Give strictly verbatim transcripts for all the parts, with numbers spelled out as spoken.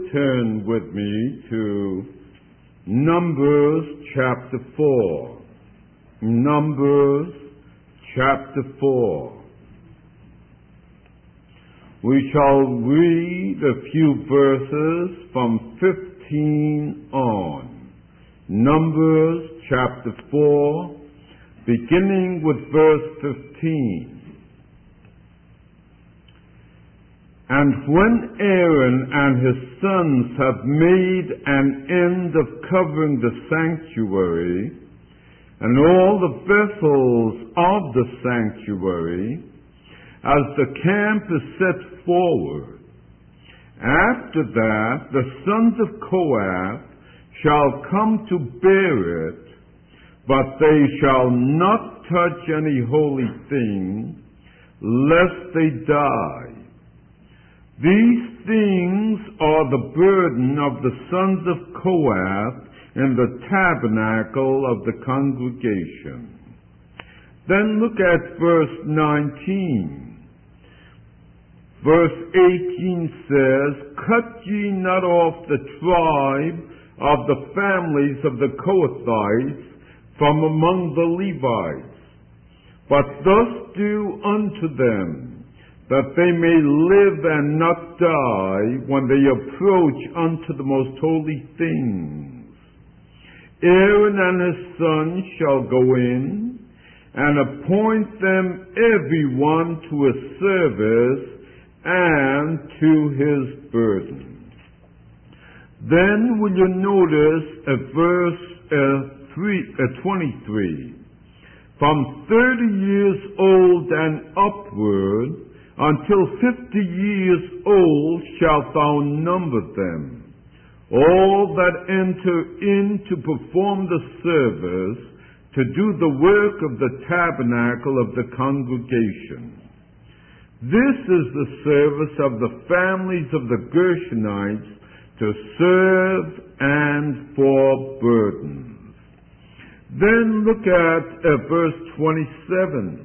turn with me to Numbers chapter four. Numbers chapter four. We shall read a few verses from fifteen on. Numbers chapter four, beginning with verse fifteen. And when Aaron and his sons have made an end of covering the sanctuary, and all the vessels of the sanctuary, as the camp is set forward, after that the sons of Kohath shall come to bear it, but they shall not touch any holy thing, lest they die. These things are the burden of the sons of Kohath in the tabernacle of the congregation. Then look at verse nineteen. Verse eighteen says, Cut ye not off the tribe of the families of the Kohathites from among the Levites, but thus do unto them, that they may live and not die when they approach unto the most holy things. Aaron and his sons shall go in, and appoint them every one to his service and to his burden. Then will you notice at verse uh, three, uh, twenty-three, from thirty years old and upward, until fifty years old shalt thou number them, all that enter in to perform the service, to do the work of the tabernacle of the congregation. This is the service of the families of the Gershonites, to serve and for burdens. Then look at uh, verse twenty-seven.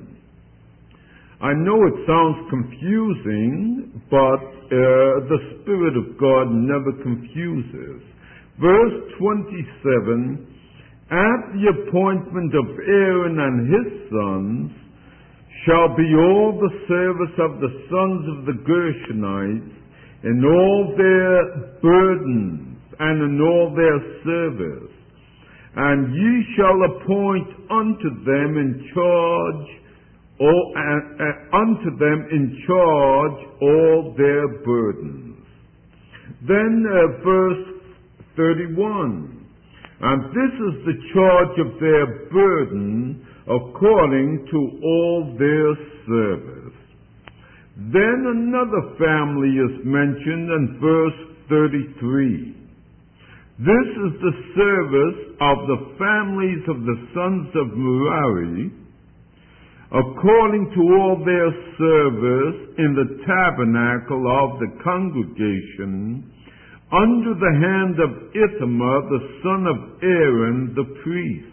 I know it sounds confusing, but uh, the Spirit of God never confuses. Verse twenty-seven, At the appointment of Aaron and his sons shall be all the service of the sons of the Gershonites in all their burdens and in all their service. And ye shall appoint unto them in charge All, uh, uh, unto them in charge all their burdens. Then uh, verse thirty-one, and this is the charge of their burden according to all their service. Then another family is mentioned in verse thirty-three. This is the service of the families of the sons of Merari, according to all their service in the tabernacle of the congregation, under the hand of Ithamar the son of Aaron the priest.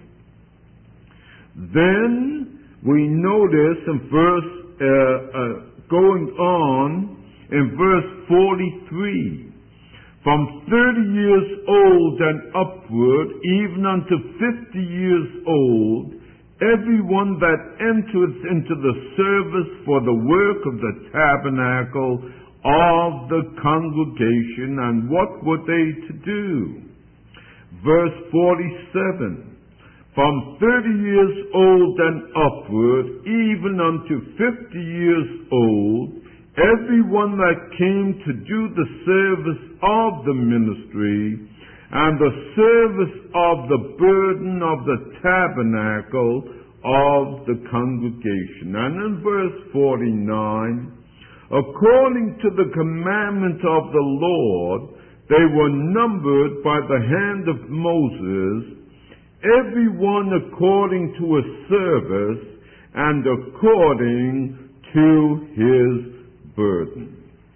Then we notice in verse, uh, uh, going on, in verse forty-three, from thirty years old and upward, even unto fifty years old, everyone that entereth into the service for the work of the tabernacle of the congregation. And what were they to do? Verse forty-seven, from thirty years old and upward, even unto fifty years old, everyone that came to do the service of the ministry, and the service of the burden of the tabernacle of the congregation. And in verse forty-nine, according to the commandment of the Lord, they were numbered by the hand of Moses, every one according to his service and according to his burden.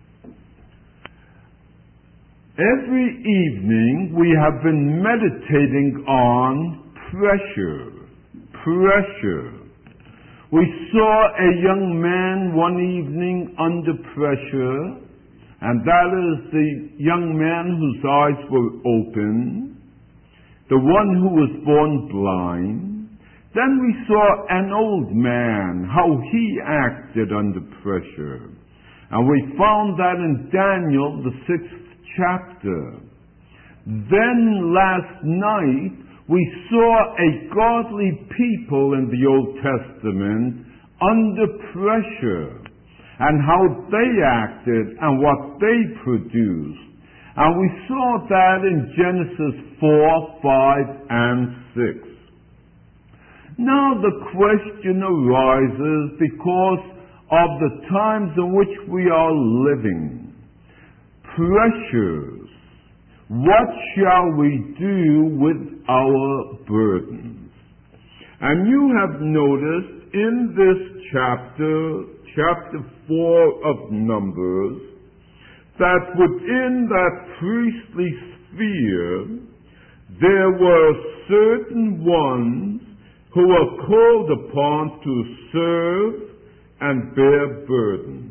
Every evening we have been meditating on pressure. Pressure. We saw a young man one evening under pressure and that is the young man whose eyes were open, the one who was born blind. Then we saw an old man, how he acted under pressure. And we found that in Daniel, the sixth chapter. Then last night, we saw a godly people in the Old Testament under pressure, and how they acted and what they produced. And we saw that in Genesis four, five, and six. Now the question arises because of the times in which we are living. Pressures. What shall we do with our burdens? And you have noticed in this chapter, chapter four of Numbers, that within that priestly sphere, there were certain ones who were called upon to serve and bear burdens.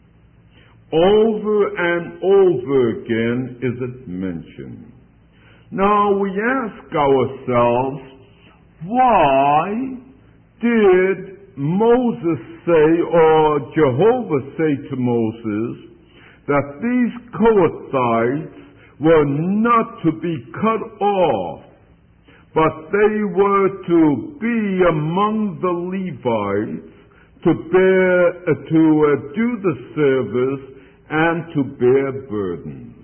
Over and over again is it mentioned. Now we ask ourselves, why did Moses say, or Jehovah say to Moses, that these Kohathites were not to be cut off, but they were to be among the Levites to bear, uh, to uh, do the service and to bear burdens?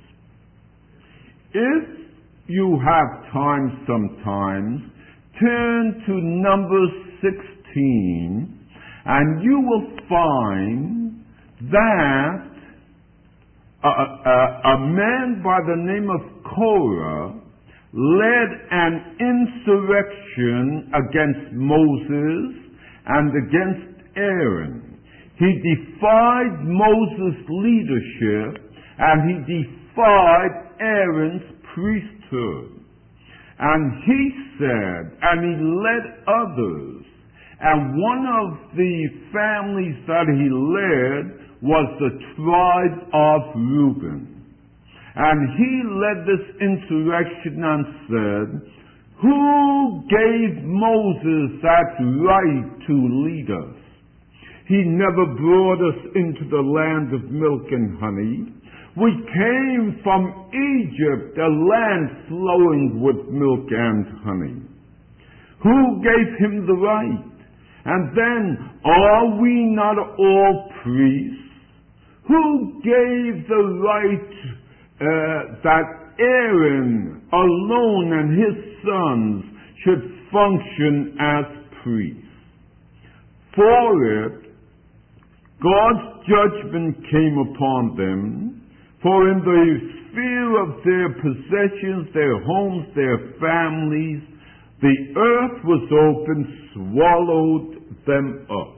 If you have time sometimes, turn to Numbers sixteen, and you will find that a, a, a man by the name of Korah led an insurrection against Moses and against Aaron. He defied Moses' leadership, and he defied Aaron's priesthood. And he said, and he led others, and one of the families that he led was the tribe of Reuben. And he led this insurrection and said, who gave Moses that right to lead us? He never brought us into the land of milk and honey. We came from Egypt, a land flowing with milk and honey. Who gave him the right? And then, are we not all priests? Who gave the right uh, that Aaron alone and his sons should function as priests? For it, God's judgment came upon them, for in the sphere of their possessions, their homes, their families, the earth was open, swallowed them up.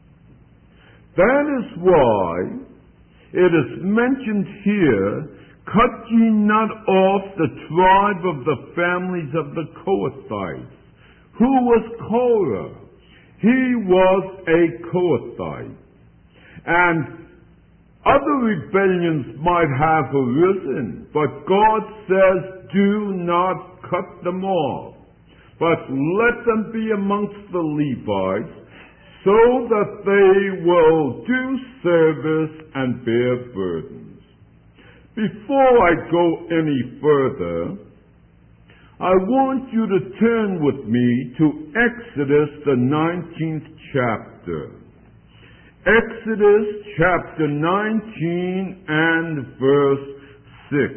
That is why it is mentioned here, cut ye not off the tribe of the families of the Kohathites. Who was Korah? He was a Kohathite. And other rebellions might have arisen, but God says, do not cut them off, but let them be amongst the Levites, so that they will do service and bear burdens. Before I go any further, I want you to turn with me to Exodus, the nineteenth chapter. Exodus chapter nineteen and verse six.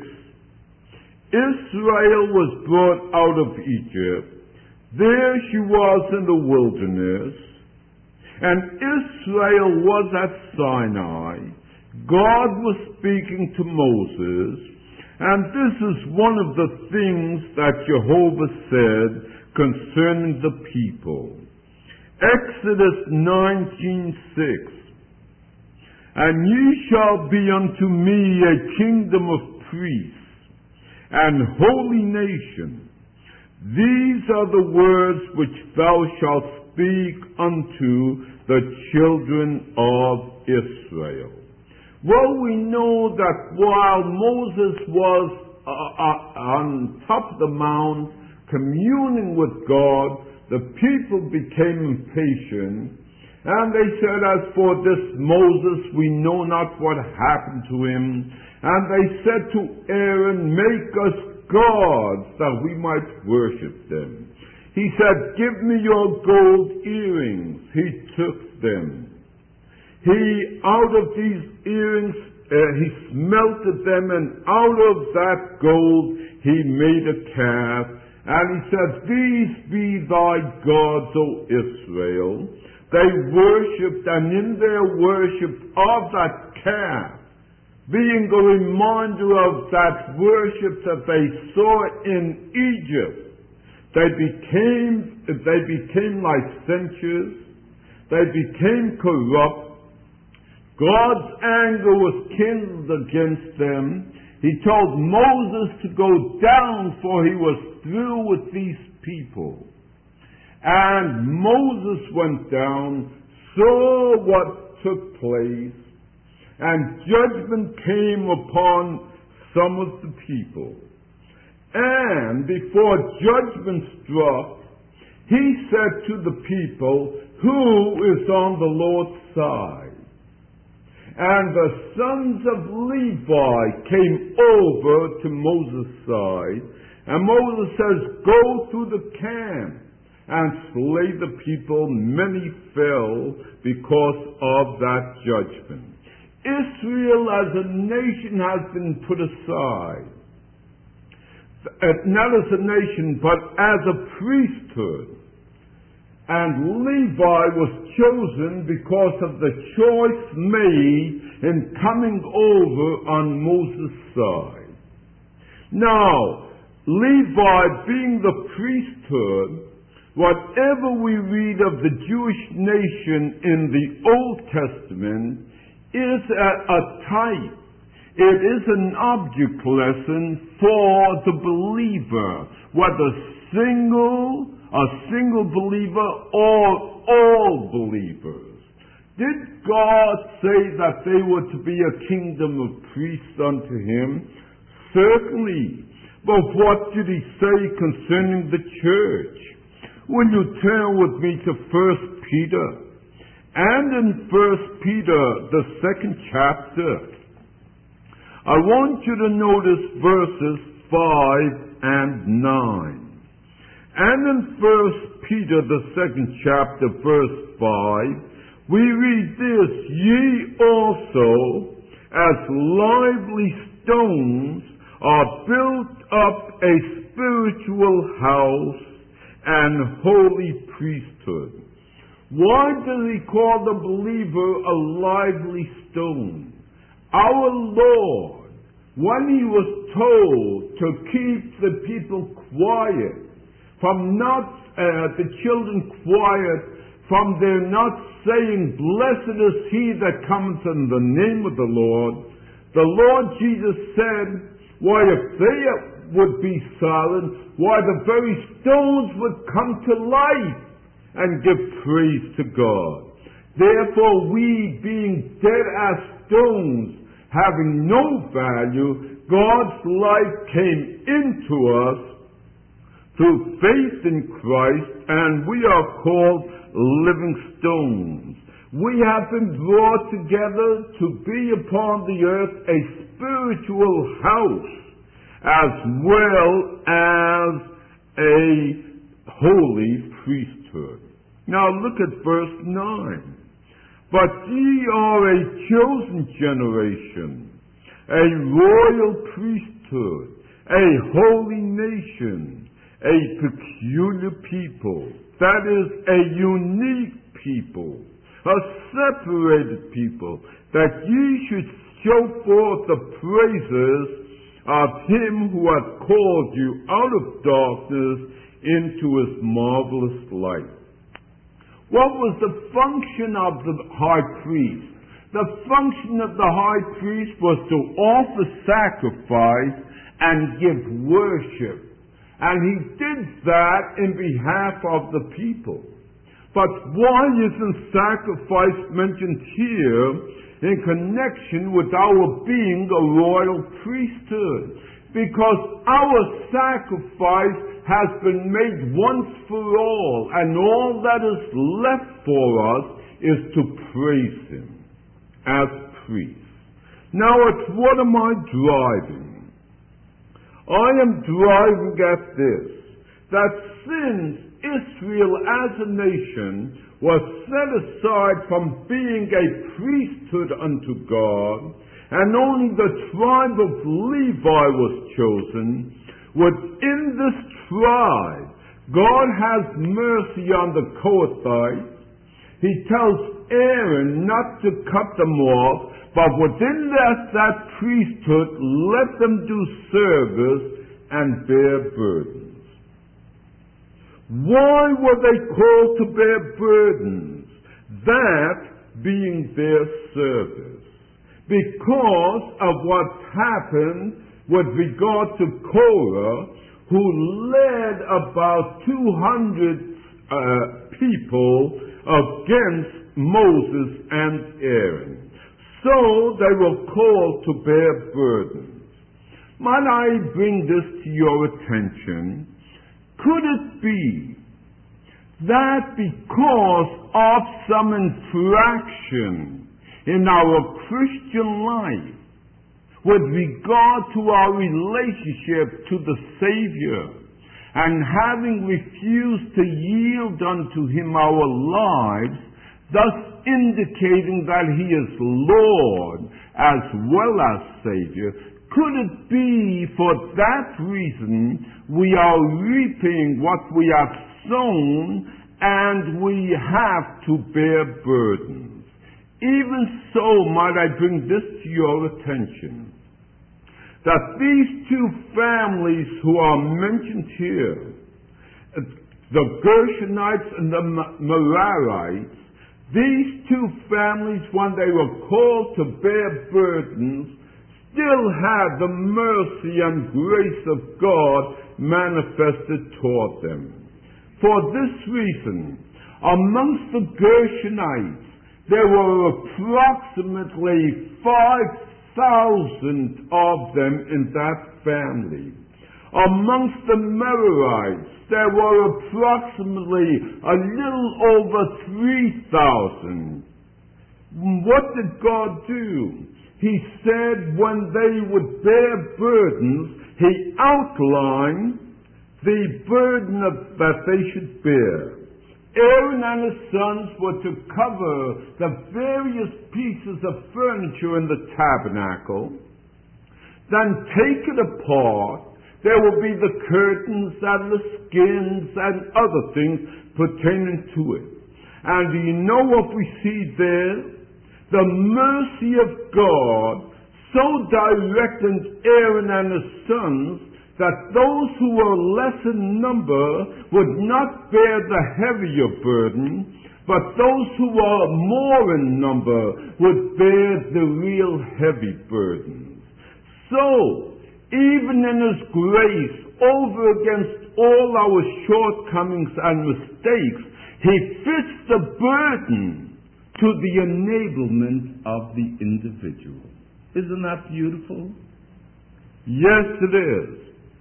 Israel was brought out of Egypt. There she was in the wilderness. And Israel was at Sinai. God was speaking to Moses. And this is one of the things that Jehovah said concerning the people. Exodus nineteen six. And ye shall be unto me a kingdom of priests and holy nation. These are the words which thou shalt speak unto the children of Israel. Well, we know that while Moses was uh, uh, on top of the mount communing with God, the people became impatient, and they said, "As for this Moses, we know not what happened to him." And they said to Aaron, "Make us gods that we might worship them." He said, "Give me your gold earrings." He took them. He, out of these earrings, uh, he smelted them, and out of that gold he made a calf. And he said, "These be thy gods, O Israel." They worshipped, and in their worship of that calf, being a reminder of that worship that they saw in Egypt, they became, they became licentious, they became corrupt. God's anger was kindled against them. He told Moses to go down, for he was through with these people. And Moses went down, saw what took place, and judgment came upon some of the people. And before judgment struck, he said to the people, "Who is on the Lord's side?" And the sons of Levi came over to Moses' side, and Moses says, "Go through the camp and slay the people." Many fell because of that judgment. Israel as a nation has been put aside. Not as a nation, but as a priesthood. And Levi was chosen because of the choice made in coming over on Moses' side. Now, Levi being the priesthood, whatever we read of the Jewish nation in the Old Testament is a, a type. It is an object lesson for the believer, whether single, a single believer, or all believers. Did God say that they were to be a kingdom of priests unto him? Certainly. But what did he say concerning the church? Will you turn with me to First Peter? And in First Peter, the second chapter, I want you to notice verses five and nine. And in First Peter, the second chapter, verse five, we read this, "Ye also, as lively stones, are built up a spiritual house and holy priesthood." Why does he call the believer a lively stone? Our Lord, when he was told to keep the people quiet, from not, uh, the children quiet, from their not saying, "Blessed is he that cometh in the name of the Lord," the Lord Jesus said, why, if they would be silent, why, the very stones would come to life and give praise to God. Therefore, we, being dead as stones, having no value, God's life came into us through faith in Christ, and we are called living stones. We have been brought together to be upon the earth a spiritual house, as well as a holy priesthood. Now look at verse nine. "But ye are a chosen generation, a royal priesthood, a holy nation, a peculiar people," that is, a unique people, a separated people, "that ye should show forth the praises of him who hath called you out of darkness into his marvelous light." What was the function of the high priest? The function of the high priest was to offer sacrifice and give worship. And he did that in behalf of the people. But why isn't sacrifice mentioned here in connection with our being a royal priesthood, because our sacrifice has been made once for all, and all that is left for us is to praise Him as priests. Now, at what am I driving? I am driving at this, that since Israel as a nation was set aside from being a priesthood unto God, and only the tribe of Levi was chosen, within this tribe, God has mercy on the Kohathites. He tells Aaron not to cut them off, but within that, that priesthood, let them do service and bear burdens. Why were they called to bear burdens? That being their service. Because of what happened with regard to Korah, who led about two hundred uh, people against Moses and Aaron. So they were called to bear burdens. Might I bring this to your attention? Could it be that because of some infraction in our Christian life with regard to our relationship to the Savior, and having refused to yield unto Him our lives, thus indicating that He is Lord as well as Savior, could it be for that reason we are reaping what we have sown, and we have to bear burdens? Even so, might I bring this to your attention, that these two families who are mentioned here, the Gershonites and the Merarites, these two families, when they were called to bear burdens, still had the mercy and grace of God manifested toward them. For this reason, amongst the Gershonites, there were approximately five thousand of them in that family. Amongst the Merarites, there were approximately a little over three thousand. What did God do? He said when they would bear burdens, He outlined the burden of, that they should bear. Aaron and his sons were to cover the various pieces of furniture in the tabernacle, then take it apart. There will be the curtains and the skins and other things pertaining to it. And do you know what we see there? The mercy of God so directed Aaron and his sons that those who were less in number would not bear the heavier burden, but those who were more in number would bear the real heavy burdens. So, even in His grace, over against all our shortcomings and mistakes, He fits the burden to the enablement of the individual. Isn't that beautiful? Yes, it is.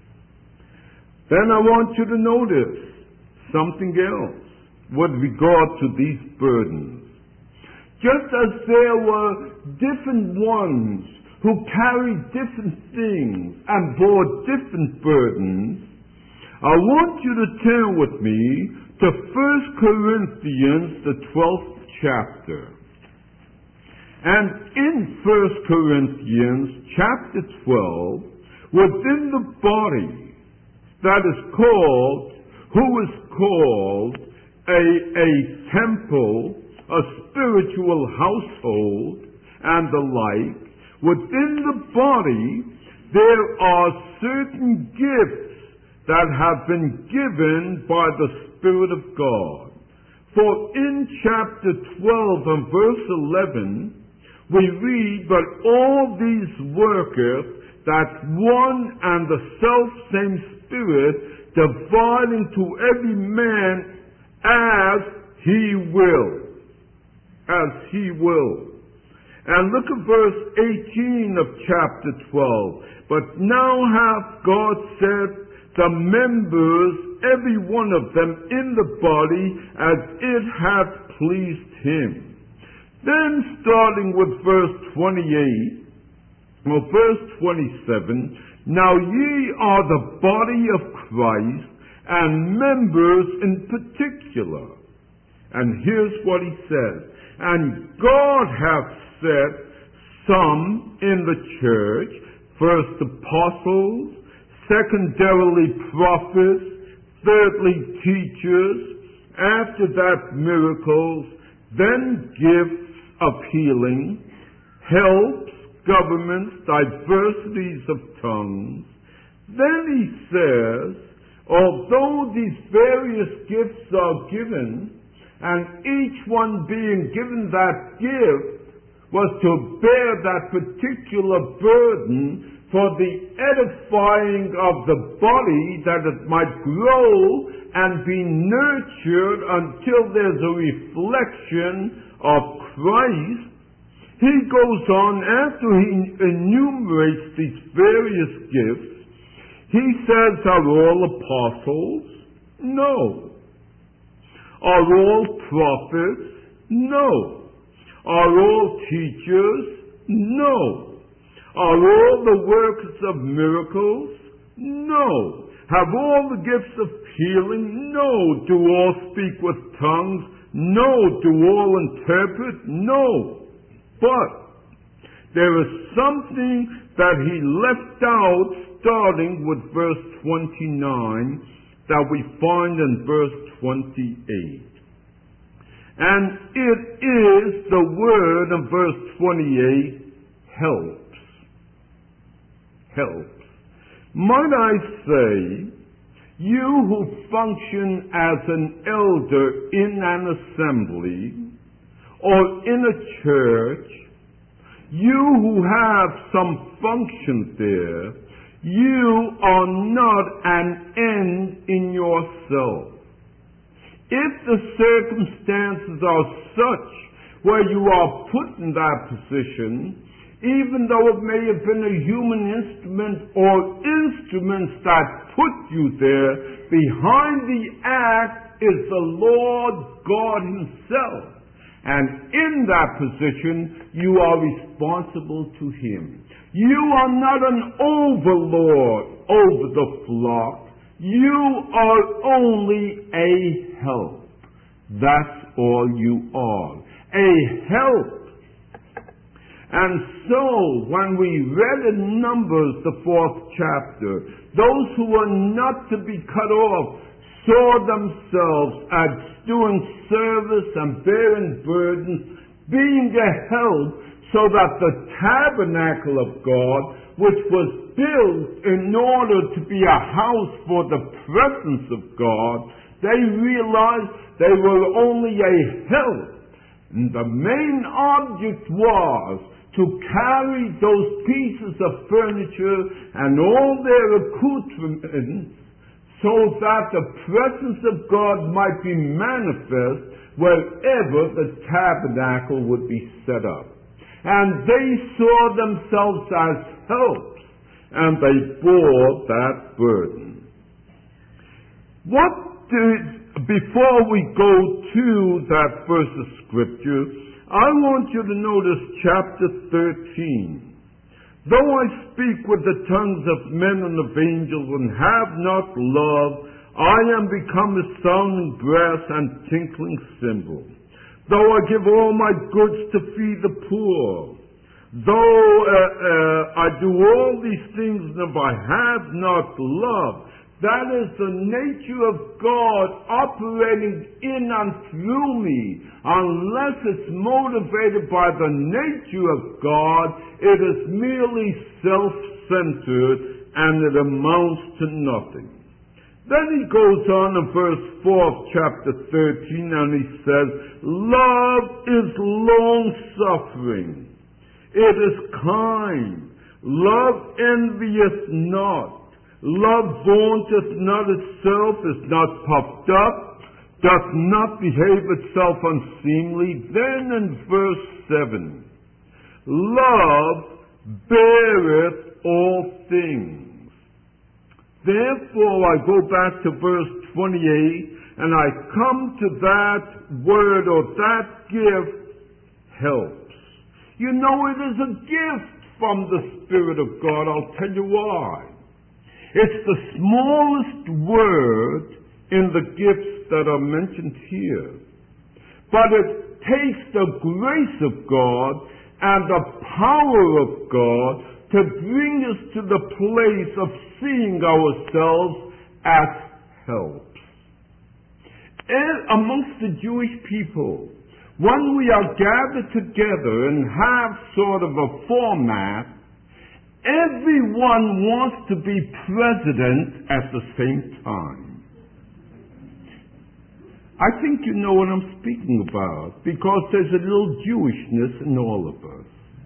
Then I want you to notice something else with regard to these burdens. Just as there were different ones who carried different things and bore different burdens, I want you to turn with me to First Corinthians, the twelfth chapter. And in First Corinthians chapter twelve, within the body that is called, who is called a, a temple, a spiritual household, and the like, within the body there are certain gifts that have been given by the Spirit of God. For in chapter twelve and verse eleven, we read, "But all these worketh that one and the self-same Spirit, dividing to every man as he will." As he will. And look at verse eighteen of chapter twelve. But now hath God set the members, every one of them, in the body as it hath pleased him. Then starting with verse twenty-eight, or verse twenty-seven, now ye are the body of Christ, and members in particular. And here's what he says. And God hath set some in the church, first apostles, secondarily prophets, thirdly teachers, after that miracles, then gifts of healing, helps, governments, diversities of tongues. Then he says, although these various gifts are given, and each one being given that gift was to bear that particular burden for the edifying of the body, that it might grow and be nurtured until there's a reflection of Christ, he goes on, after he enumerates these various gifts, he says, are all apostles? No. Are all prophets? No. Are all teachers? No. Are all the workers of miracles? No. Have all the gifts of healing? No. Do all speak with tongues? No. Do all interpret? No. But there is something that he left out starting with verse twenty-nine that we find in verse twenty-eight. And it is the word in verse twenty-eight, helps. Helps. Might I say, you who function as an elder in an assembly or in a church, you who have some function there, you are not an end in yourself. If the circumstances are such where you are put in that position, even though it may have been a human instrument or instruments that put you there, behind the act is the Lord God himself. And in that position, you are responsible to him. You are not an overlord over the flock. You are only a help. That's all you are. A help. And so, when we read in Numbers, the fourth chapter, those who were not to be cut off saw themselves as doing service and bearing burdens, being a help, so that the tabernacle of God, which was built in order to be a house for the presence of God, they realized they were only a help. And the main object was to carry those pieces of furniture and all their accoutrements so that the presence of God might be manifest wherever the tabernacle would be set up. And they saw themselves as helps, and they bore that burden. What did, before we go to that verse of Scripture, I want you to notice chapter thirteen. Though I speak with the tongues of men and of angels and have not love, I am become a sounding brass and tinkling cymbal. Though I give all my goods to feed the poor, though uh, uh, I do all these things, and if I have not love, that is the nature of God operating in and through me. Unless it's motivated by the nature of God, it is merely self-centered and it amounts to nothing. Then he goes on in verse four of chapter thirteen and he says, love is long-suffering. It is kind. Love envieth not. Love vaunteth not itself, is not puffed up, doth not behave itself unseemly. Then in verse seven, love beareth all things. Therefore, I go back to verse twenty-eight, and I come to that word or that gift, helps. You know, it is a gift from the Spirit of God. I'll tell you why. It's the smallest word in the gifts that are mentioned here. But it takes the grace of God and the power of God to bring us to the place of seeing ourselves as helps. And amongst the Jewish people, when we are gathered together and have sort of a format, everyone wants to be president at the same time. I think you know what I'm speaking about, because there's a little Jewishness in all of us.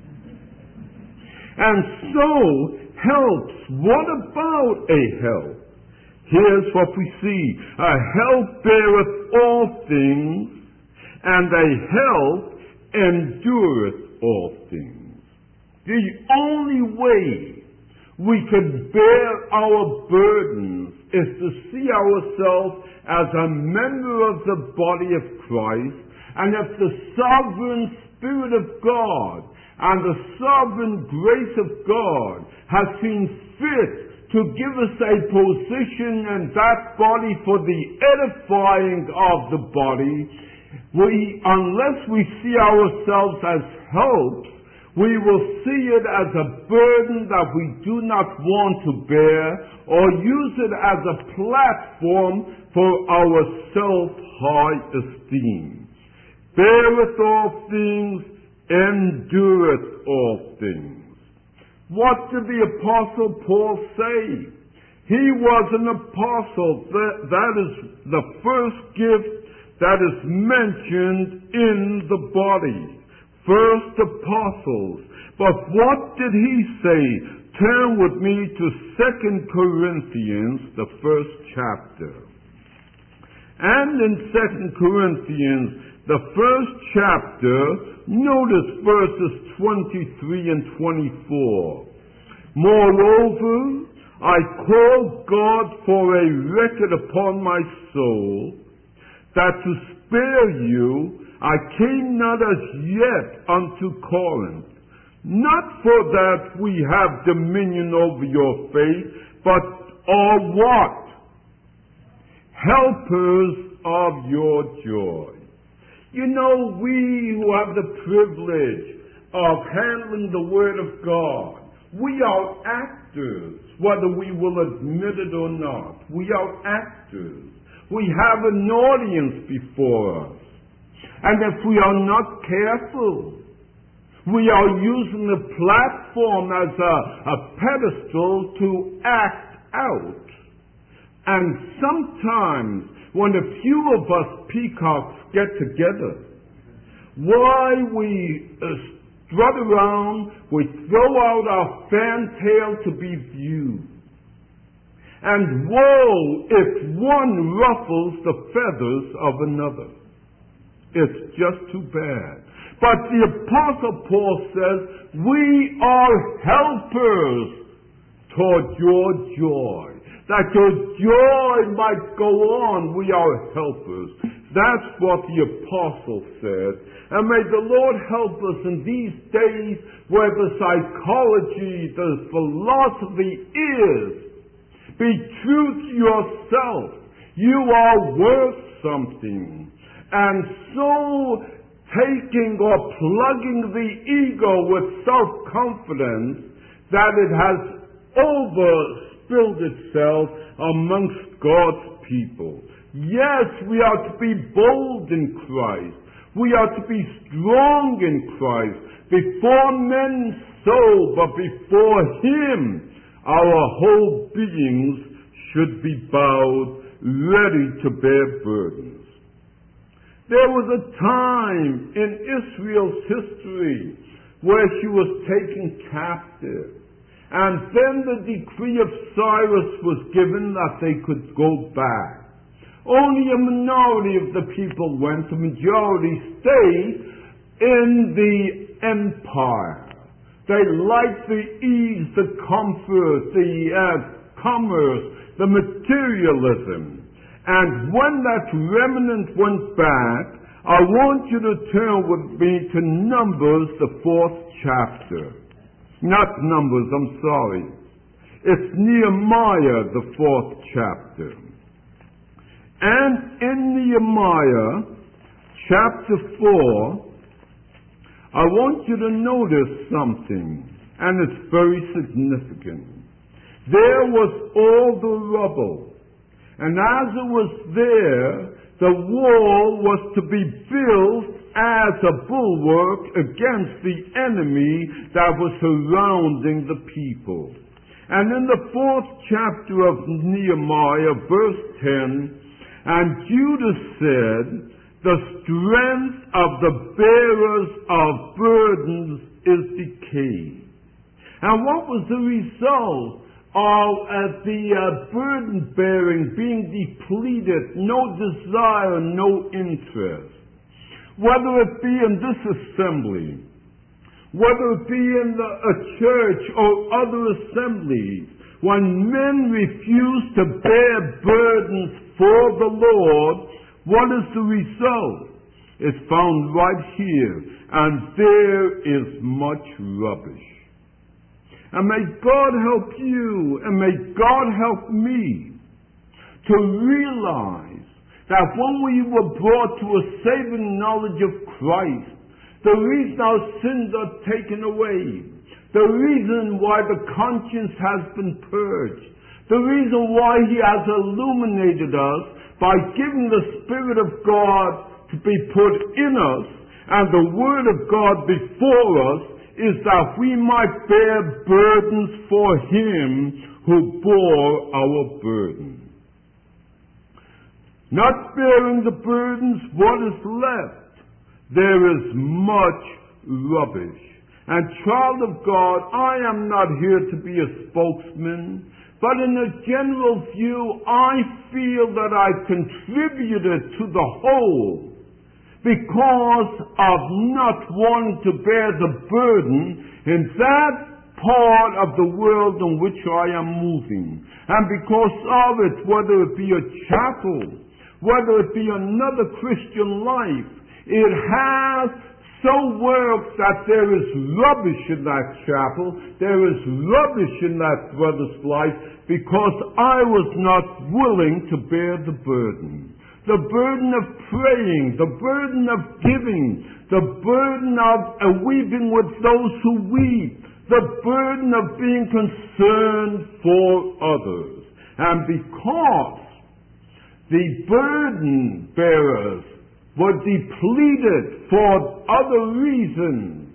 And so, helps. What about a help? Here's what we see. A help beareth all things, and a help endureth all things. The only way we can bear our burdens is to see ourselves as a member of the body of Christ, and if the sovereign Spirit of God and the sovereign grace of God has seen fit to give us a position in that body for the edifying of the body, we, unless we see ourselves as helps, we will see it as a burden that we do not want to bear, or use it as a platform for our self-high esteem. Beareth all things, endureth all things. What did the Apostle Paul say? He was an apostle. That, that is the first gift that is mentioned in the body. First apostles. But what did he say? Turn with me to Second Corinthians, the first chapter. And in Second Corinthians, the first chapter, notice verses twenty-three and twenty-four. Moreover, I call God for a record upon my soul, that to spare you I came not as yet unto Corinth, not for that we have dominion over your faith, but are what? Helpers of your joy. You know, we who have the privilege of handling the Word of God, we are actors, whether we will admit it or not. We are actors. We have an audience before us. And if we are not careful, we are using the platform as a, a pedestal to act out. And sometimes, when a few of us peacocks get together, why we uh, strut around, we throw out our fantail to be viewed. And woe if one ruffles the feathers of another. It's just too bad. But the Apostle Paul says, we are helpers toward your joy. That your joy might go on, we are helpers. That's what the Apostle said. And may the Lord help us in these days where the psychology, the philosophy is, be true to yourself. You are worth something. And so taking or plugging the ego with self-confidence that it has overspilled itself amongst God's people. Yes, we are to be bold in Christ. We are to be strong in Christ. Before men so, but before Him, our whole beings should be bowed, ready to bear burdens. There was a time in Israel's history where she was taken captive. And then the decree of Cyrus was given that they could go back. Only a minority of the people went. The majority stayed in the empire. They liked the ease, the comfort, the uh, commerce, the materialism. And when that remnant went back, I want you to turn with me to Numbers, the fourth chapter. Not Numbers, I'm sorry. It's Nehemiah, the fourth chapter. And in Nehemiah, chapter four, I want you to notice something, and it's very significant. There was all the rubble, and as it was there, the wall was to be built as a bulwark against the enemy that was surrounding the people. And in the fourth chapter of Nehemiah, verse ten, and Judah said, the strength of the bearers of burdens is decayed. And what was the result of uh, the uh, burden bearing being depleted? No desire, no interest. Whether it be in this assembly, whether it be in the, a church or other assemblies, when men refuse to bear burdens for the Lord, what is the result? It's found right here, and there is much rubbish. And may God help you, and may God help me to realize that when we were brought to a saving knowledge of Christ, the reason our sins are taken away, the reason why the conscience has been purged, the reason why He has illuminated us by giving the Spirit of God to be put in us and the Word of God before us, is that we might bear burdens for Him who bore our burden. Not bearing the burdens, what is left? There is much rubbish. And child of God, I am not here to be a spokesman, but in a general view, I feel that I contributed to the whole because of not wanting to bear the burden in that part of the world in which I am moving. And because of it, whether it be a chapel, whether it be another Christian life, it has so works that there is rubbish in that chapel, there is rubbish in that brother's life, because I was not willing to bear the burden. The burden of praying, the burden of giving, the burden of uh, weeping with those who weep, the burden of being concerned for others. And because the burden bearers were depleted for other reasons,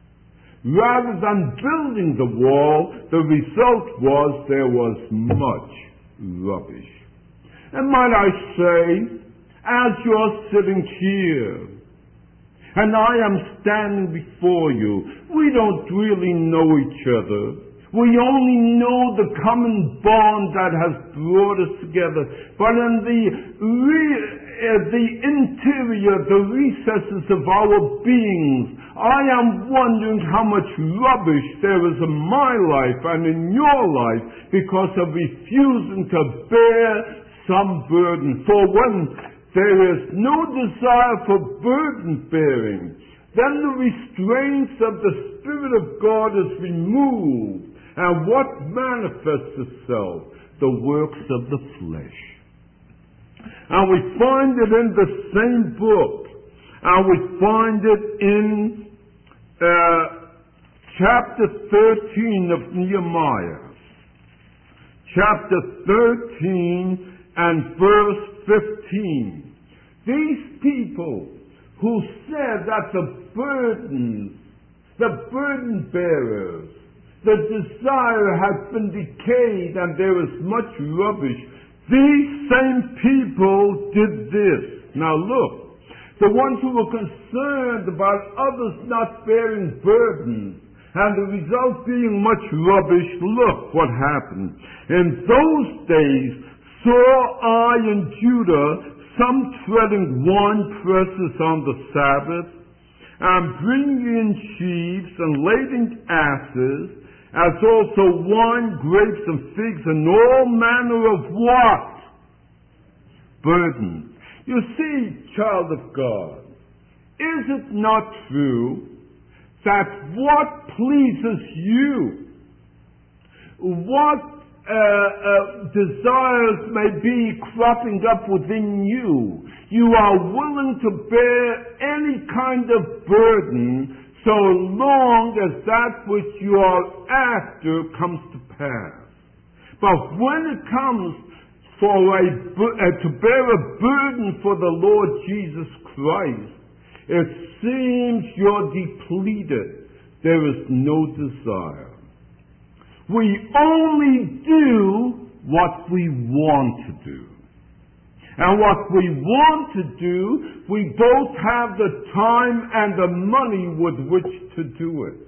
rather than building the wall, the result was there was much rubbish. And might I say, as you're sitting here, and I am standing before you, we don't really know each other. We only know the common bond that has brought us together. But in the, re- uh, the interior, the recesses of our beings, I am wondering how much rubbish there is in my life and in your life because of refusing to bear some burden. For when there is no desire for burden bearing, then the restraints of the Spirit of God is removed. And what manifests itself? The works of the flesh. And we find it in the same book. And we find it in uh, chapter thirteen of Nehemiah. Chapter thirteen and verse fifteen. These people who said that the burdens, the burden bearers, the desire has been decayed and there is much rubbish. These same people did this. Now look, the ones who were concerned about others not bearing burdens and the result being much rubbish, look what happened. In those days saw I in Judah some treading wine presses on the Sabbath, and bringing in sheaves and lading asses, as also wine, grapes, and figs, and all manner of what? Burdens. You see, child of God, is it not true that what pleases you, what uh, uh, desires may be cropping up within you, you are willing to bear any kind of burden so long as that which you are after comes to pass. But when it comes for a, uh, to bear a burden for the Lord Jesus Christ, it seems you're depleted. There is no desire. We only do what we want to do. And what we want to do, we both have the time and the money with which to do it.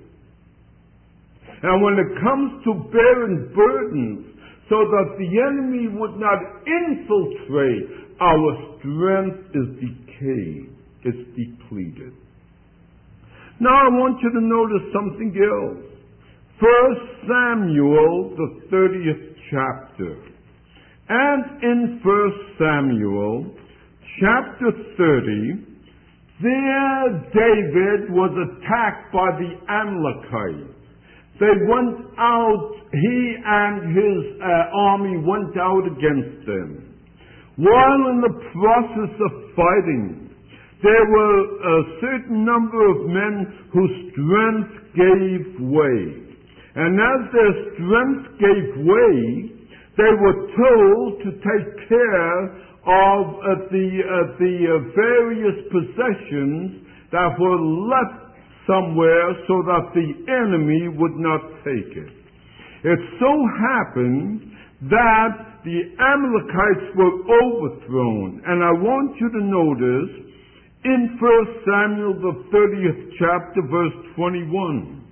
And when it comes to bearing burdens, so that the enemy would not infiltrate, our strength is decayed. It's depleted. Now I want you to notice something else. First Samuel, the thirtieth chapter. And in First Samuel, chapter thirty, there David was attacked by the Amalekites. They went out, he and his uh, army went out against them. While in the process of fighting, there were a certain number of men whose strength gave way. And as their strength gave way, they were told to take care of uh, the, uh, the uh, various possessions that were left somewhere so that the enemy would not take it. It so happened that the Amalekites were overthrown. And I want you to notice in First Samuel the thirtieth chapter verse twenty-one.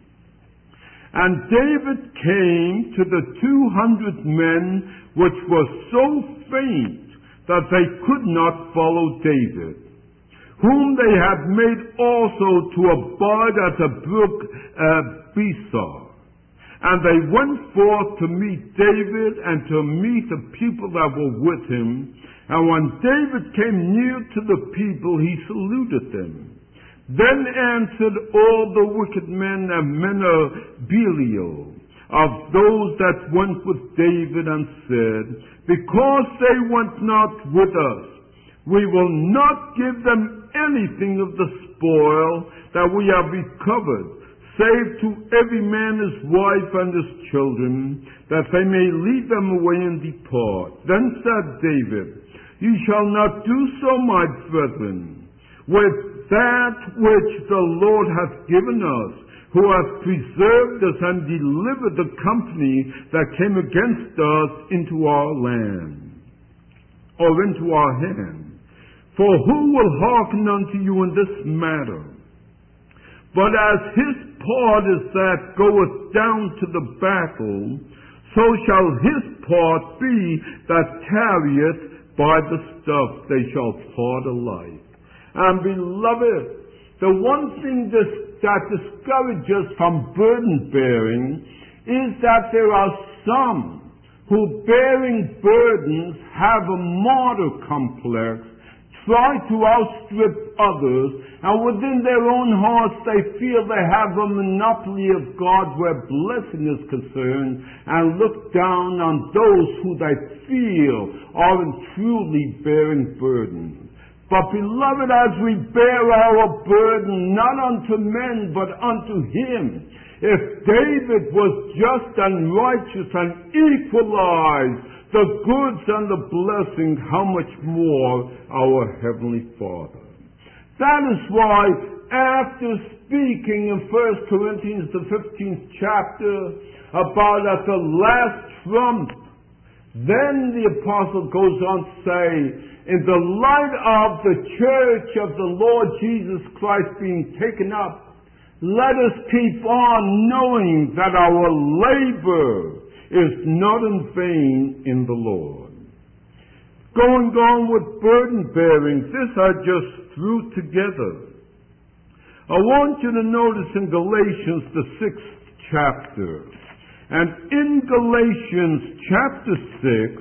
And David came to the two hundred men which were so faint that they could not follow David, whom they had made also to abide at the brook uh, Besor. And they went forth to meet David and to meet the people that were with him. And when David came near to the people, he saluted them. Then answered all the wicked men and men of Belial, of those that went with David, and said, because they went not with us, we will not give them anything of the spoil that we have recovered, save to every man his wife and his children, that they may lead them away and depart. Then said David, you shall not do so, my brethren, with that which the Lord hath given us, who hath preserved us and delivered the company that came against us into our land, or into our hand. For who will hearken unto you in this matter? But as his part is that goeth down to the battle, so shall his part be that tarrieth by the stuff. They shall part alike. And beloved, the one thing this, that discourages from burden bearing is that there are some who, bearing burdens, have a martyr complex, try to outstrip others, and within their own hearts they feel they have a monopoly of God where blessing is concerned, and look down on those who they feel aren't truly bearing burdens. But beloved, as we bear our burden not unto men but unto Him, if David was just and righteous and equalized the goods and the blessings, how much more our Heavenly Father. That is why, after speaking in First Corinthians the fifteenth chapter about at the last trump, then the apostle goes on to say, in the light of the church of the Lord Jesus Christ being taken up, let us keep on knowing that our labor is not in vain in the Lord. Going on with burden bearing, this I just threw together. I want you to notice in Galatians, the sixth chapter. And in Galatians chapter six,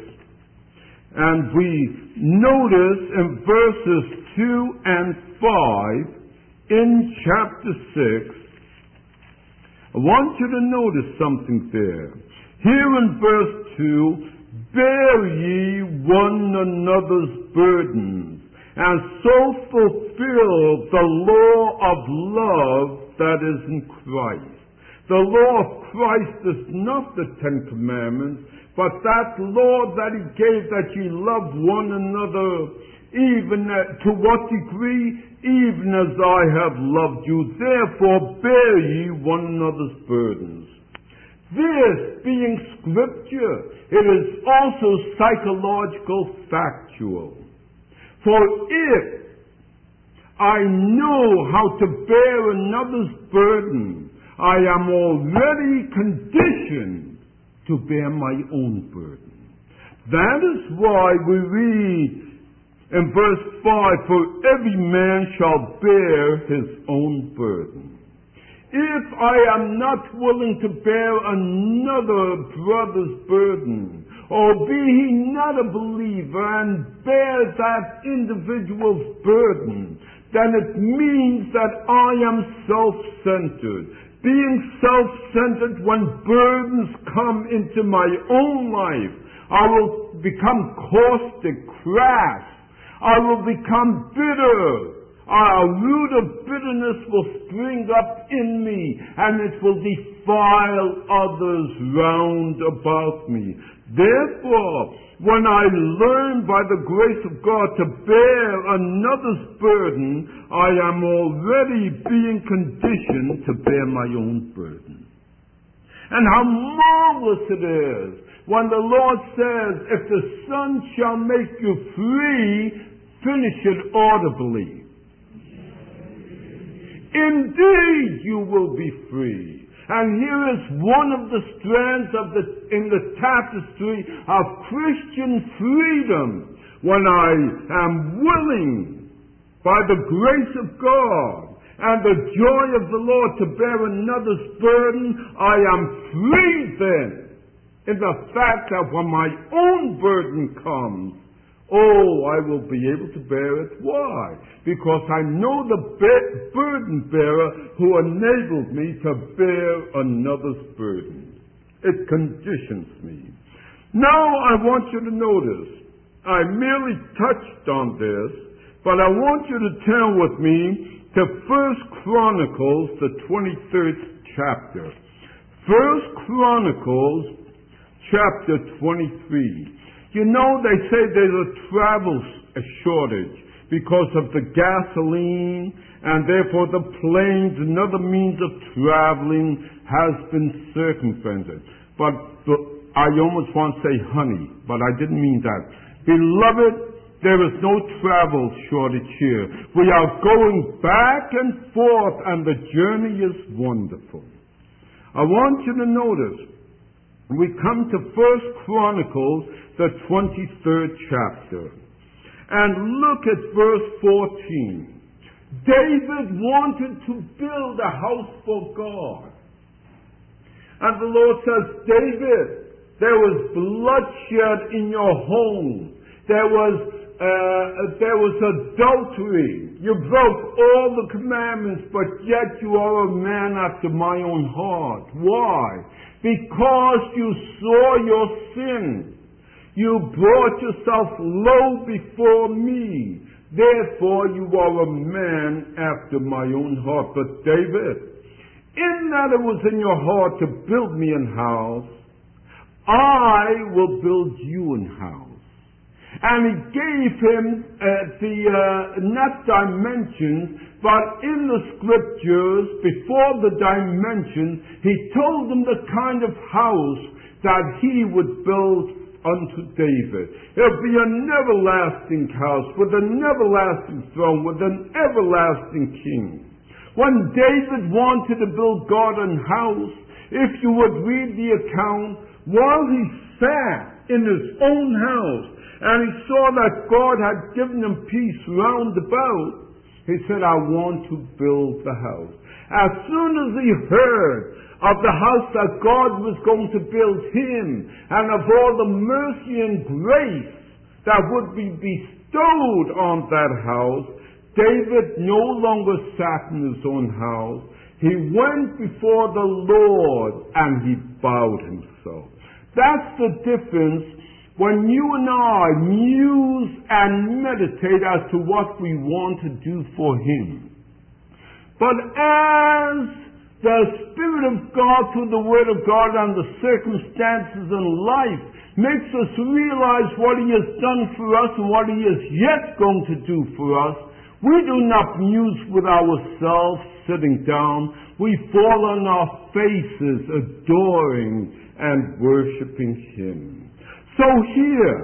and we notice in verses two and five, in chapter six, I want you to notice something there. Here in verse two, bear ye one another's burdens, and so fulfill the law of love that is in Christ. The law of Christ is not the Ten Commandments, but that law that he gave, that ye love one another, even to what degree? Even as I have loved you. Therefore bear ye one another's burdens. This being scripture, it is also psychological, factual. For if I know how to bear another's burden, I am already conditioned to bear my own burden. That is why we read in verse five, for every man shall bear his own burden. If I am not willing to bear another brother's burden, or be he not a believer and bear that individual's burden, then it means that I am self-centered. Being self-centered, when burdens come into my own life, I will become caustic, crass. I will become bitter. A root of bitterness will spring up in me, and it will defile others round about me. Therefore, when I learn by the grace of God to bear another's burden, I am already being conditioned to bear my own burden. And how marvelous it is when the Lord says, if the Son shall make you free, finish it audibly. Indeed, you will be free. And here is one of the strands of the, in the tapestry of Christian freedom. When I am willing, by the grace of God and the joy of the Lord, to bear another's burden, I am free then. In the fact that when my own burden comes, oh, I will be able to bear it. Why? Because I know the burden bearer who enabled me to bear another's burden. It conditions me. Now I want you to notice, I merely touched on this, but I want you to turn with me to First Chronicles, the twenty-third chapter. First Chronicles, chapter twenty-three. You know, they say there's a travel shortage because of the gasoline, and therefore the planes and other means of traveling has been circumvented. But I almost want to say honey, but I didn't mean that. Beloved, there is no travel shortage here. We are going back and forth, and the journey is wonderful. I want you to notice, we come to First Chronicles, the twenty-third chapter. And look at verse fourteen. David wanted to build a house for God. And the Lord says, David, there was bloodshed in your home. There was, uh, there was adultery. You broke all the commandments, but yet you are a man after my own heart. Why? Because you saw your sin. You brought yourself low before me. Therefore, you are a man after my own heart. But David, in that it was in your heart to build me an house, I will build you an house. And he gave him uh, the, uh, not dimensions, but in the scriptures, before the dimensions, he told him the kind of house that he would build unto David. It'll be an everlasting house with an everlasting throne, with an everlasting king. When David wanted to build God an house, if you would read the account, while he sat in his own house, and he saw that God had given him peace round about, He said, I want to build the house. As soon as he heard of the house that God was going to build him, and of all the mercy and grace that would be bestowed on that house, David no longer sat in his own house. He went before the Lord and he bowed himself. That's the difference when you and I muse and meditate as to what we want to do for him. But as the Spirit of God through the Word of God and the circumstances in life makes us realize what he has done for us and what he is yet going to do for us, we do not muse with ourselves sitting down. We fall on our faces adoring and worshiping him. So here,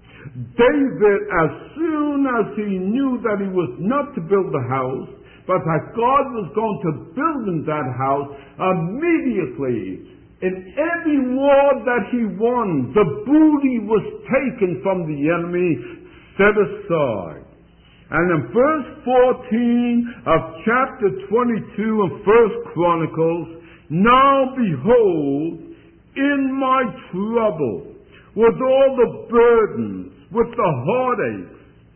David, as soon as he knew that he was not to build the house, but that God was going to build him that house, immediately, in every war that he won, the booty was taken from the enemy, set aside. And in verse fourteen of chapter twenty-two of First Chronicles, now behold, in my trouble, with all the burdens, with the heartaches,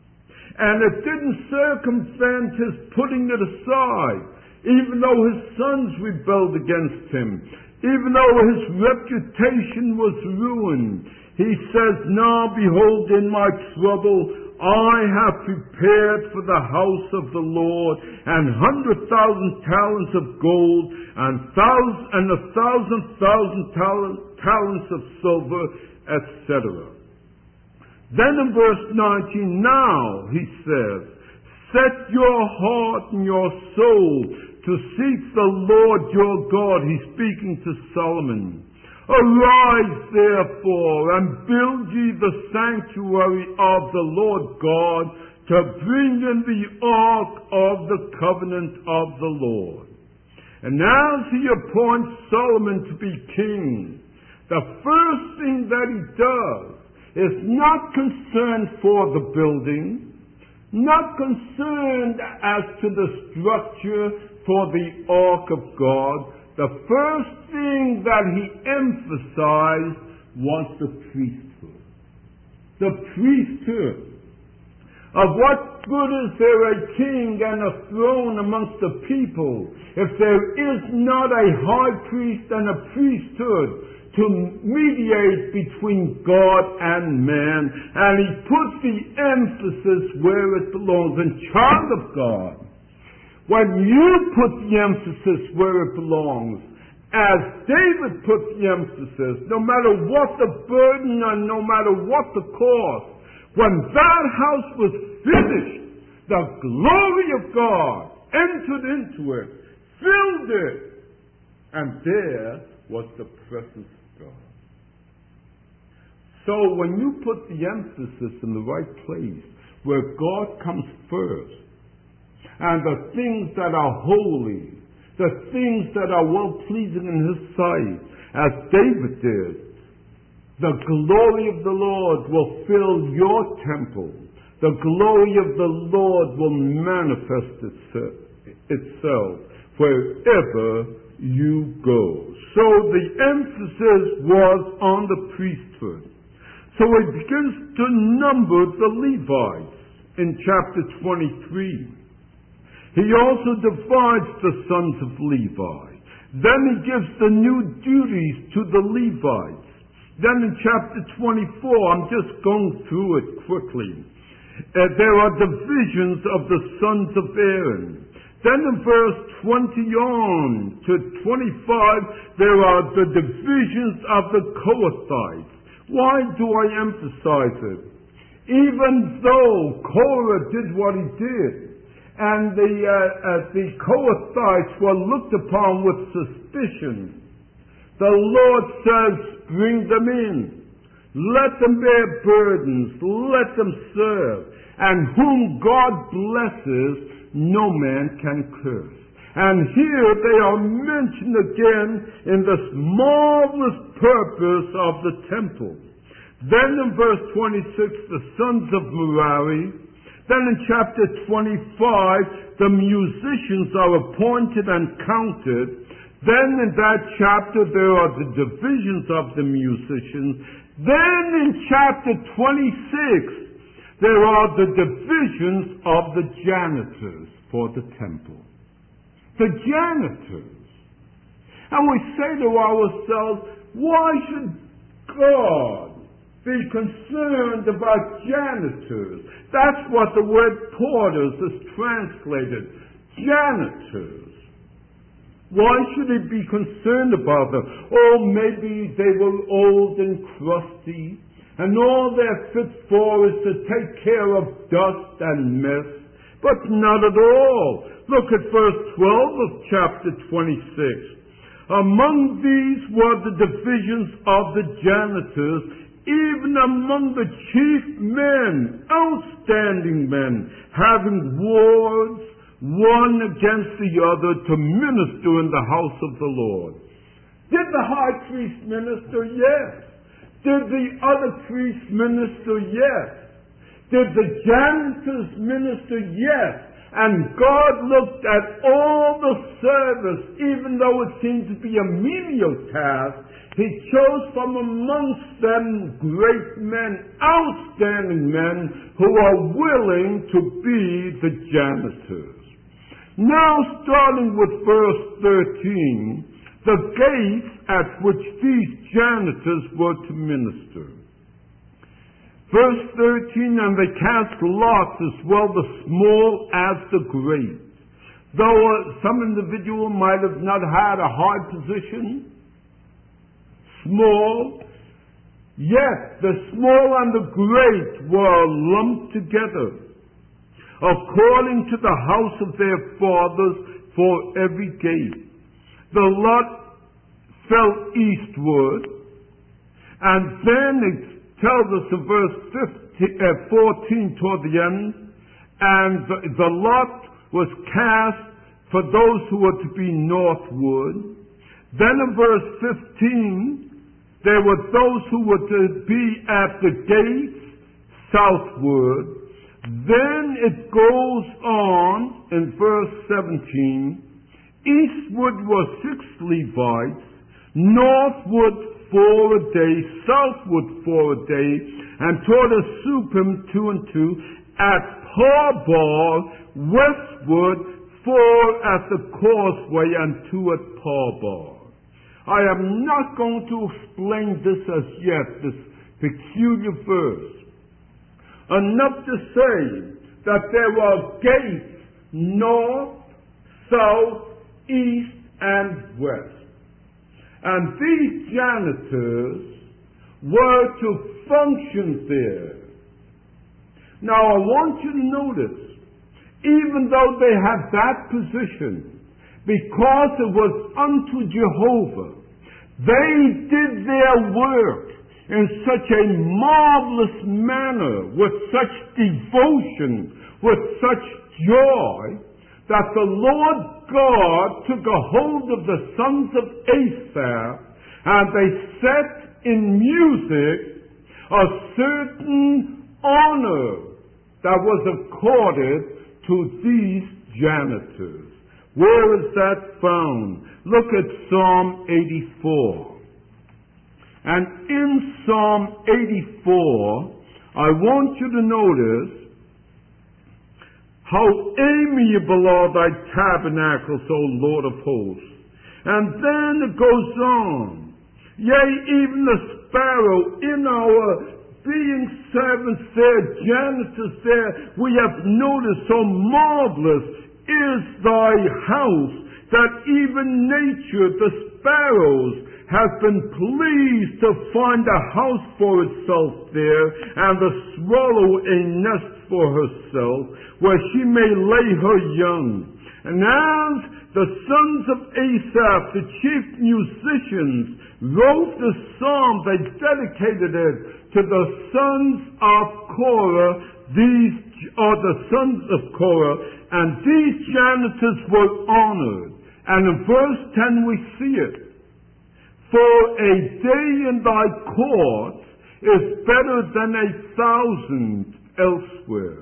and it didn't circumvent his putting it aside, even though his sons rebelled against him, even though his reputation was ruined. He says, now behold, in my trouble, I have prepared for the house of the Lord an hundred thousand talents of gold and thousand and a thousand thousand talent, talents of silver, et cetera. Then in verse nineteen, now he says, set your heart and your soul to seek the Lord your God. He's speaking to Solomon. Arise therefore and build ye the sanctuary of the Lord God to bring in the ark of the covenant of the Lord. And as he appoints Solomon to be king, the first thing that he does is not concerned for the building, not concerned as to the structure for the ark of God. The first thing that he emphasized was the priesthood. The priesthood. Of what good is there a king and a throne amongst the people if there is not a high priest and a priesthood to mediate between God and man? And he puts the emphasis where it belongs. And child of God, when you put the emphasis where it belongs, as David put the emphasis, no matter what the burden and no matter what the cost, when that house was finished, the glory of God entered into it, filled it, and there was the presence of God. So when you put the emphasis in the right place, where God comes first, and the things that are holy, the things that are well-pleasing in his sight, as David did, the glory of the Lord will fill your temple. The glory of the Lord will manifest itself wherever you go. So the emphasis was on the priesthood. So he begins to number the Levites in chapter twenty-three. He also divides the sons of Levi. Then he gives the new duties to the Levites. Then in chapter twenty-four, I'm just going through it quickly. Uh, there are divisions of the sons of Aaron. Then in verse twenty on to twenty-five, there are the divisions of the Kohathites. Why do I emphasize it? Even though Korah did what he did, and the, uh, uh, the Kohathites were looked upon with suspicion, the Lord says, bring them in. Let them bear burdens. Let them serve. And whom God blesses, no man can curse. And here they are mentioned again in this marvelous purpose of the temple. Then in verse twenty-six, the sons of Merari, Then in chapter twenty-five, the musicians are appointed and counted. Then in that chapter, there are the divisions of the musicians. Then in chapter twenty-six, there are the divisions of the janitors for the temple. The janitors. And we say to ourselves, why should God be concerned about janitors? That's what the word porters is translated. Janitors. Why should he be concerned about them? Oh, maybe they were old and crusty, and all they're fit for is to take care of dust and mess. But not at all. Look at verse twelve of chapter twenty-six. Among these were the divisions of the janitors, even among the chief men, outstanding men, having wards one against the other to minister in the house of the Lord. Did the high priest minister? Yes. Did the other priests minister? Yes. Did the janitors minister? Yes. And God looked at all the service, even though it seemed to be a menial task. He chose from amongst them great men, outstanding men, who are willing to be the janitors. Now, starting with verse thirteen, the gates at which these janitors were to minister. Verse thirteen, and they cast lots as well the small as the great. Though uh, some individual might have not had a high position, small, yet the small and the great were lumped together, according to the house of their fathers for every gate. The lot fell eastward, and then it tells us in verse fifteen, uh, fourteen toward the end, and the, the lot was cast for those who were to be northward. Then in verse fifteen, there were those who were to be at the gates southward. Then it goes on in verse seventeen, eastward were six Levites, northward four a day, southward four a day, and toward the Supim two and two, at Parbar, westward four at the causeway, and two at Parbar. I am not going to explain this as yet, this peculiar verse. Enough to say that there are gates north, south, east, and west. And these janitors were to function there. Now I want you to notice, even though they had that position, because it was unto Jehovah, they did their work in such a marvelous manner, with such devotion, with such joy, that the Lord God took a hold of the sons of Asaph, and they set in music a certain honor that was accorded to these janitors. Where is that found? Look at Psalm eighty-four. And in Psalm eighty-four, I want you to notice how amiable are thy tabernacles, O Lord of hosts. And then it goes on. Yea, even the sparrow in our being servants there, janitors there, we have noticed so marvelous is thy house, that even nature, the sparrows, has been pleased to find a house for itself there, and the swallow a nest for herself, where she may lay her young. And as the sons of Asaph, the chief musicians, wrote the psalm, they dedicated it to the sons of Korah. These are the sons of Korah, and these janitors were honored. And in verse ten we see it. For a day in thy courts is better than a thousand elsewhere.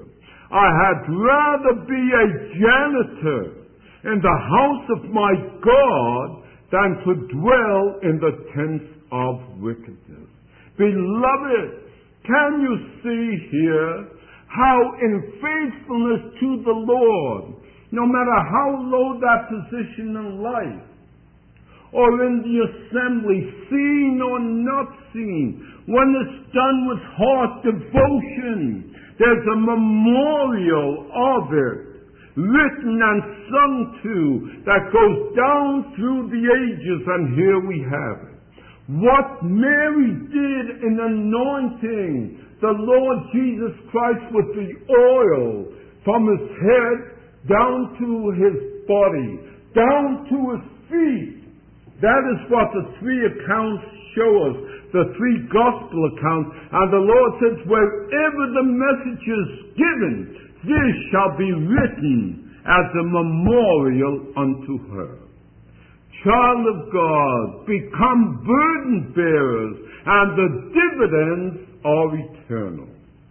I had rather be a janitor in the house of my God than to dwell in the tents of wickedness. Beloved, can you see here how in faithfulness to the Lord, no matter how low that position in life, or in the assembly, seen or not seen, when it's done with heart devotion, there's a memorial of it, written and sung to, that goes down through the ages, and here we have it. What Mary did in anointing the Lord Jesus Christ with the oil from his head down to his body, down to his feet, that is what the three accounts show us, the three gospel accounts. And the Lord says, wherever the message is given, this shall be written as a memorial unto her. Child of God, become burden bearers, and the dividends are eternal.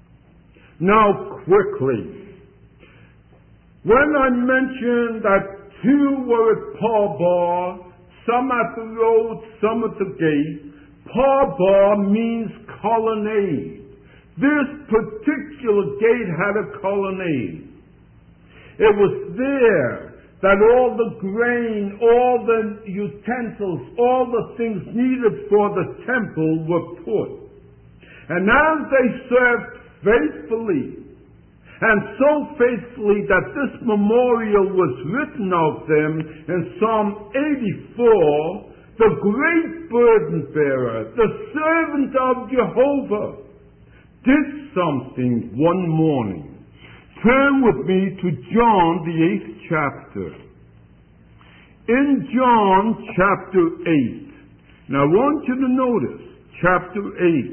Now quickly, when I mentioned that two were at Parbar, some at the road, some at the gate, Parbar means colonnade. This particular gate had a colonnade. It was there that all the grain, all the utensils, all the things needed for the temple were put. And as they served faithfully, and so faithfully that this memorial was written of them in Psalm eighty-four, the great burden bearer, the servant of Jehovah, did something one morning. Turn with me to John, the eighth chapter. In John chapter eight, now I want you to notice, chapter eight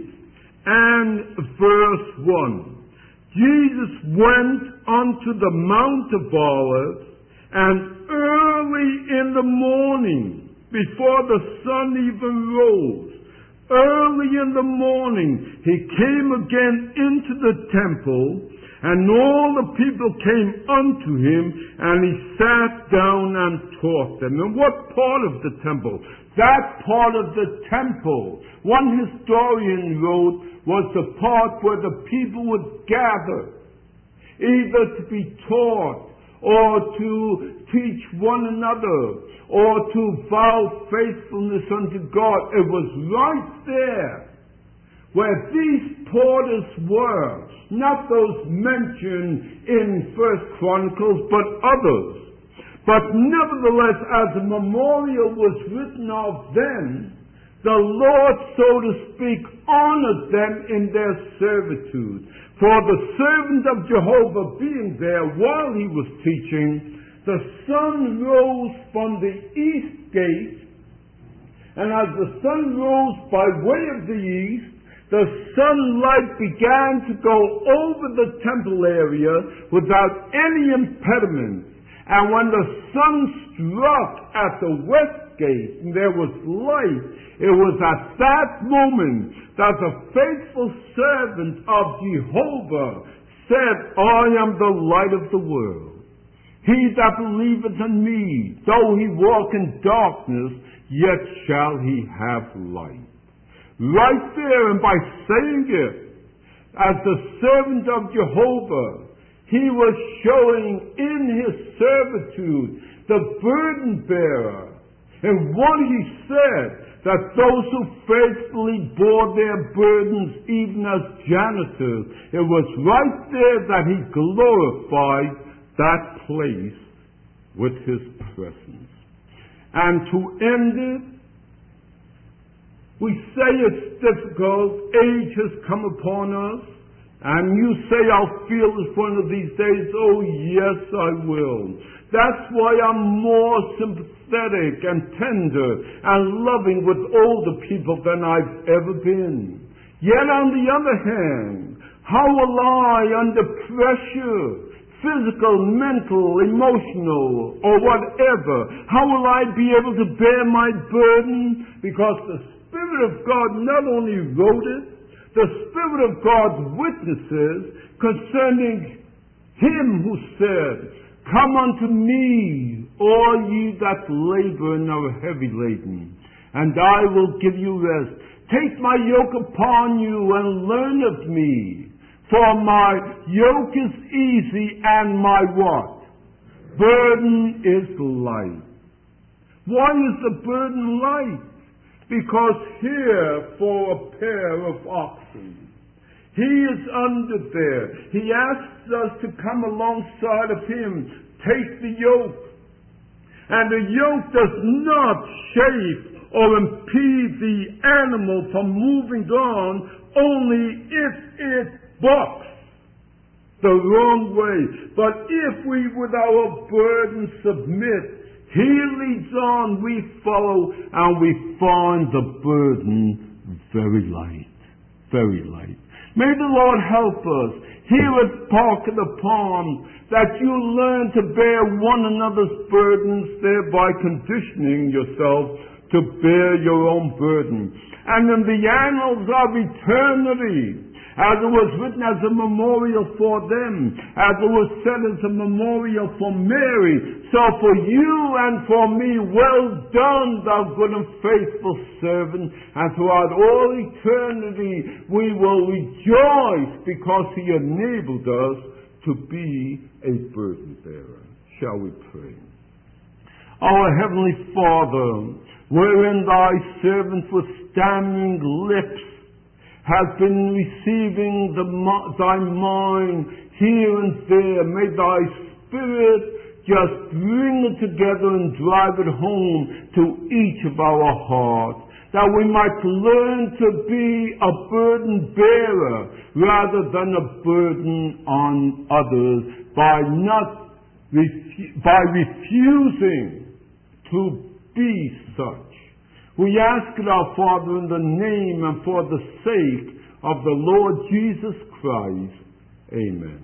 and verse one. Jesus went unto the Mount of Olives, and early in the morning, before the sun even rose, early in the morning, he came again into the temple, and all the people came unto him, and he sat down and taught them. And what part of the temple? That part of the temple, one historian wrote, was the part where the people would gather, either to be taught, or to teach one another, or to vow faithfulness unto God. It was right there where these porters were, not those mentioned in First Chronicles, but others. But nevertheless, as a memorial was written of them, the Lord, so to speak, honored them in their servitude. For the servant of Jehovah being there while he was teaching, the sun rose from the east gate, and as the sun rose by way of the east, the sunlight began to go over the temple area without any impediment. And when the sun struck at the west gate, and there was light, it was at that moment that the faithful servant of Jehovah said, I am the light of the world. He that believeth in me, though he walk in darkness, yet shall he have light. Right there, and by saying it, as the servant of Jehovah, he was showing in his servitude the burden bearer. And what he said, that those who faithfully bore their burdens even as janitors, it was right there that he glorified that place with his presence. And to end it, we say it's difficult, age has come upon us, and you say, I'll feel this one of these days. Oh, yes, I will. That's why I'm more sympathetic and tender and loving with older people than I've ever been. Yet on the other hand, how will I, under pressure, physical, mental, emotional, or whatever, how will I be able to bear my burden? Because the Spirit of God not only wrote it, the Spirit of God witnesses concerning Him who said, "Come unto me, all ye that labor and are heavy laden, and I will give you rest. Take my yoke upon you and learn of me, for my yoke is easy and my what? Burden is light." Why is the burden light? Because here for a pair of oxen. He is under there. He asks us to come alongside of him. Take the yoke. And the yoke does not chafe or impede the animal from moving on, only if it bucks the wrong way. But if we with our burden submit, he leads on, we follow, and we find the burden very light, very light. May the Lord help us here at Park of the Palm, that you learn to bear one another's burdens, thereby conditioning yourself to bear your own burden. And in the annals of eternity, as it was written as a memorial for them, as it was said as a memorial for Mary, so for you and for me, well done, thou good and faithful servant. And throughout all eternity, we will rejoice because he enabled us to be a burden bearer. Shall we pray? Our Heavenly Father, wherein thy servant with stammering lips has been receiving the, thy mind here and there, may thy Spirit just bring it together and drive it home to each of our hearts, that we might learn to be a burden bearer rather than a burden on others by not refu- by refusing to be such. We ask it, our Father, in the name and for the sake of the Lord Jesus Christ. Amen.